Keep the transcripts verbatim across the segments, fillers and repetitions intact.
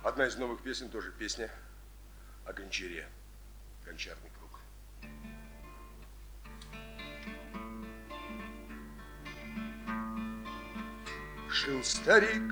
Одна из новых песен тоже песня о гончаре. Гончарный круг. Жил старик,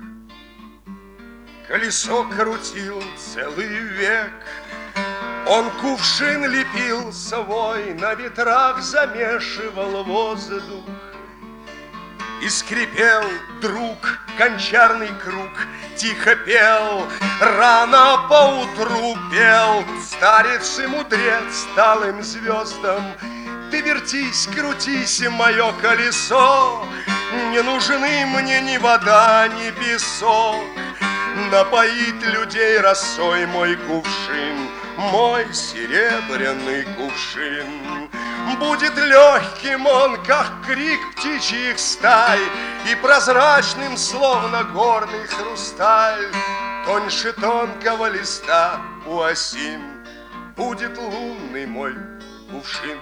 колесо крутил целый век. Он кувшин лепил свой, на ветрах замешивал воздух. И скрипел друг, гончарный круг, тихо пел, рано поутру пел. Старец и мудрец талым звездам: ты вертись, крутись, мое колесо, не нужны мне ни вода, ни песок. Напоит людей росой мой кувшин, мой серебряный кувшин. Будет легким он, как крик птичьих стай, и прозрачным, словно горный хрусталь. Тоньше тонкого листа у осин будет лунный мой кувшин.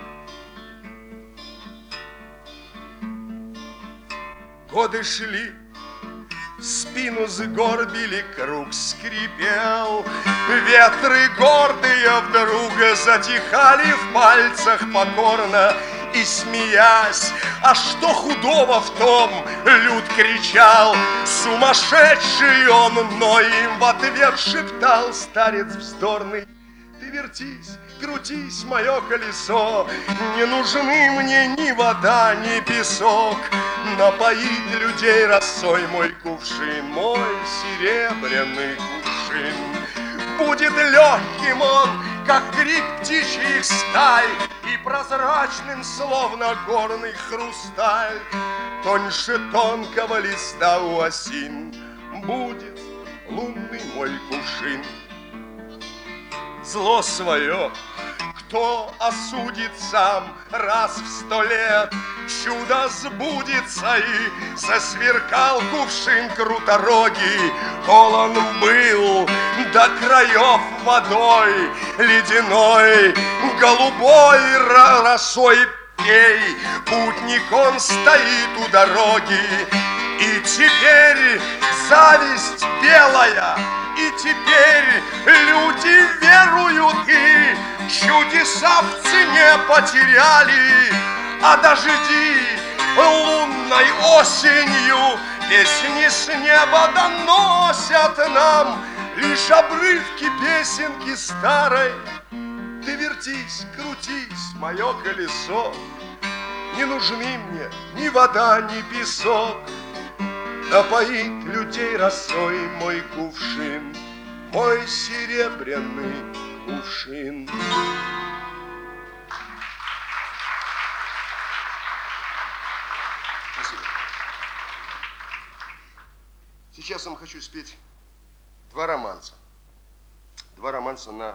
Годы шли, спину сгорбили, круг скрипел. Ветры гордые вдруг затихали в пальцах покорно. И смеясь, а что худого в том, люд кричал. Сумасшедший он, но им в ответ шептал старец вздорный: ты вертись, крутись, мое колесо, не нужны мне ни вода, ни песок. Напоит людей росой мой кувшин, мой серебряный кувшин. Будет легким он, как крик птичьих стай, и прозрачным, словно горный хрусталь. Тоньше тонкого листа у осин будет лунный мой кувшин. Зло свое кто осудит сам раз в сто лет? Чудо сбудется, и засверкал кувшин круторогий. Полон был до краев водой ледяной, голубой росой пей. Путник он стоит у дороги, и теперь зависть белая, и теперь люди веруют, и чудеса в цене потеряли. А дожди лунной осенью песни с неба доносят нам лишь обрывки песенки старой. Ты вертись, крутись, мое колесо, не нужны мне ни вода, ни песок. Напоит людей росой мой кувшин, мой серебряный кувшин. Спасибо. Сейчас я вам хочу спеть два романса. Два романса на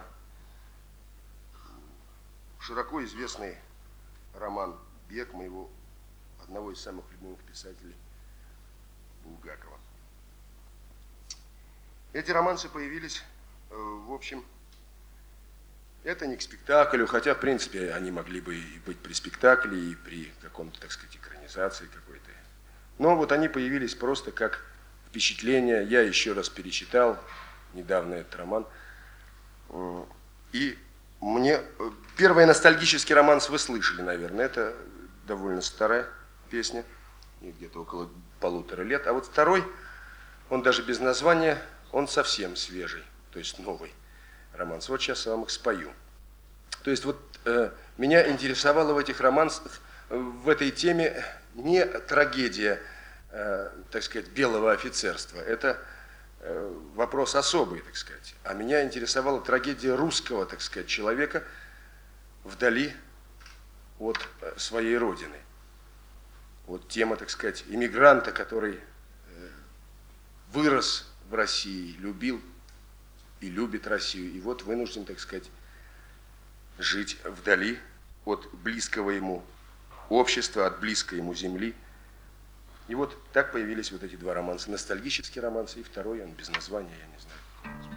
широко известный роман «Бег» моего одного из самых любимых писателей Булгакова. Эти романсы появились, в общем, это не к спектаклю, хотя, в принципе, они могли бы и быть при спектакле, и при каком-то, так сказать, экранизации какой-то. Но вот они появились просто как впечатление. Я еще раз перечитал недавно этот роман. И мне... Первый ностальгический романс вы слышали, наверное. Это довольно старая песня, где-то около полутора лет. А вот второй, он даже без названия, он совсем свежий, то есть новый романс. Вот сейчас я вам их спою. То есть вот э, меня интересовало в этих романсах, в этой теме не трагедия, э, так сказать, белого офицерства. Это э, вопрос особый, так сказать. А меня интересовала трагедия русского, так сказать, человека вдали от своей родины. Вот тема, так сказать, иммигранта, который э, вырос в России, любил и любит Россию, и вот вынужден, так сказать, жить вдали от близкого ему общества, от близкой ему земли. И вот так появились вот эти два романса. Ностальгический романс, и второй, он без названия, я не знаю.